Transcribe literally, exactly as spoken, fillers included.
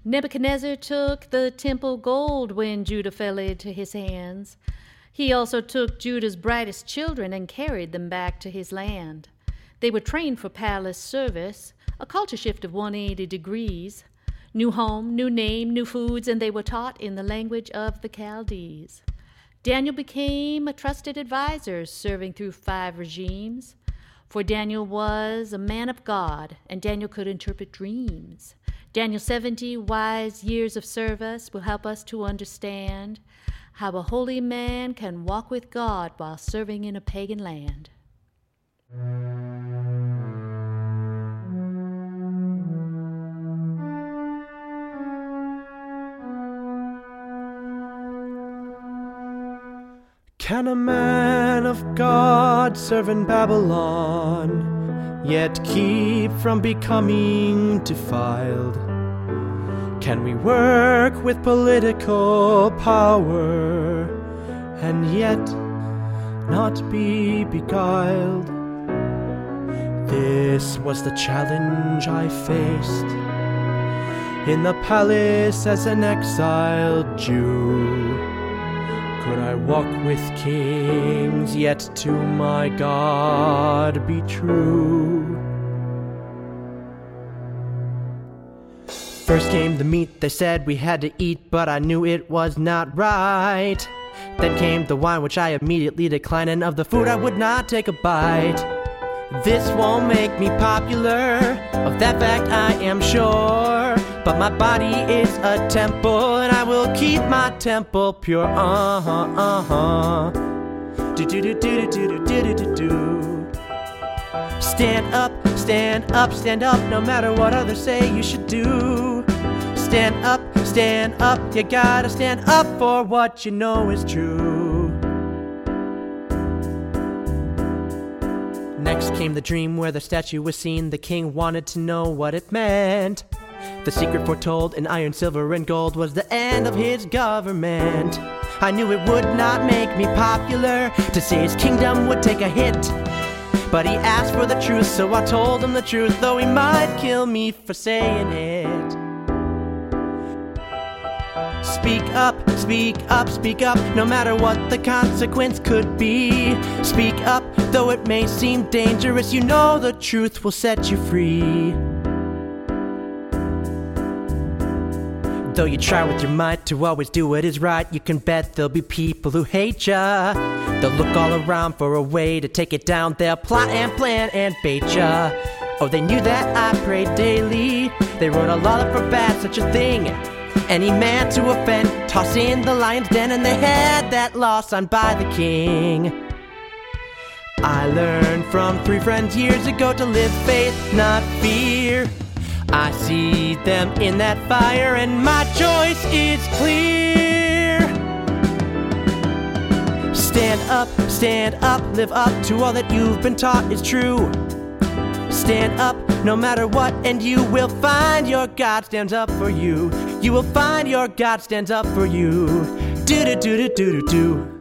Nebuchadnezzar took the temple gold when Judah fell into his hands. He also took Judah's brightest children and carried them back to his land. They were trained for palace service, a culture shift of one hundred eighty degrees. New home, new name, new foods, and they were taught in the language of the Chaldees. Daniel became a trusted advisor, serving through five regimes. For Daniel was a man of God, and Daniel could interpret dreams. Daniel's seventy wise years of service will help us to understand how a holy man can walk with God while serving in a pagan land. Can a man of God serve in Babylon, yet keep from becoming defiled? Can we work with political power and yet not be beguiled? This was the challenge I faced in the palace as an exiled Jew. Could I walk with kings, yet to my God be true? First came the meat, they said we had to eat, but I knew it was not right. Then came the wine, which I immediately declined, and of the food I would not take a bite. This won't make me popular, of that fact I am sure. But my body is a temple, and I will keep my temple pure. Uh-huh, uh-huh. Do-do-do-do-do-do-do-do-do. Stand up, stand up, stand up, no matter what others say you should do. Stand up, stand up, you gotta stand up for what you know is true. Next came the dream where the statue was seen. The king wanted to know what it meant. The secret foretold in iron, silver, and gold was the end of his government. I knew it would not make me popular to say his kingdom would take a hit. But he asked for the truth, so I told him the truth, though he might kill me for saying it. Speak up, speak up, speak up, no matter what the consequence could be. Speak up, though it may seem dangerous, you know the truth will set you free. Though you try with your might to always do what is right, you can bet there'll be people who hate ya. They'll look all around for a way to take it down. They'll plot and plan and bait ya. Oh, they knew that I prayed daily. They wrote a law that forbade such a thing. Any man to offend, toss in the lion's den, and they had that law signed by the king. I learned from three friends years ago to live faith, not fear. I see them in that fire, and my choice is clear. Stand up, stand up, live up to all that you've been taught is true. Stand up, no matter what, and you will find your God stands up for you. You will find your God stands up for you. Do do do do do do do.